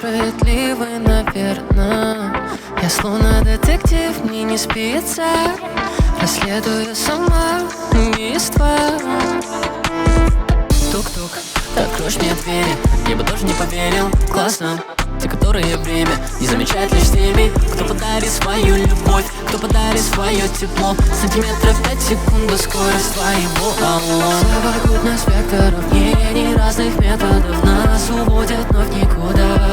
справедливый, наверно. Я словно детектив, мне не спится, расследую сама убийство. Тук-тук, откроешь мне двери, я бы тоже не поверил. Классно, те, которые время не замечают лишь теми, кто подарит свою любовь, кто подарит свое тепло. Сантиметров 5 в секунду скорость твоего алло. Совокупность векторов, мнений разных методов нас уводят, но в никуда.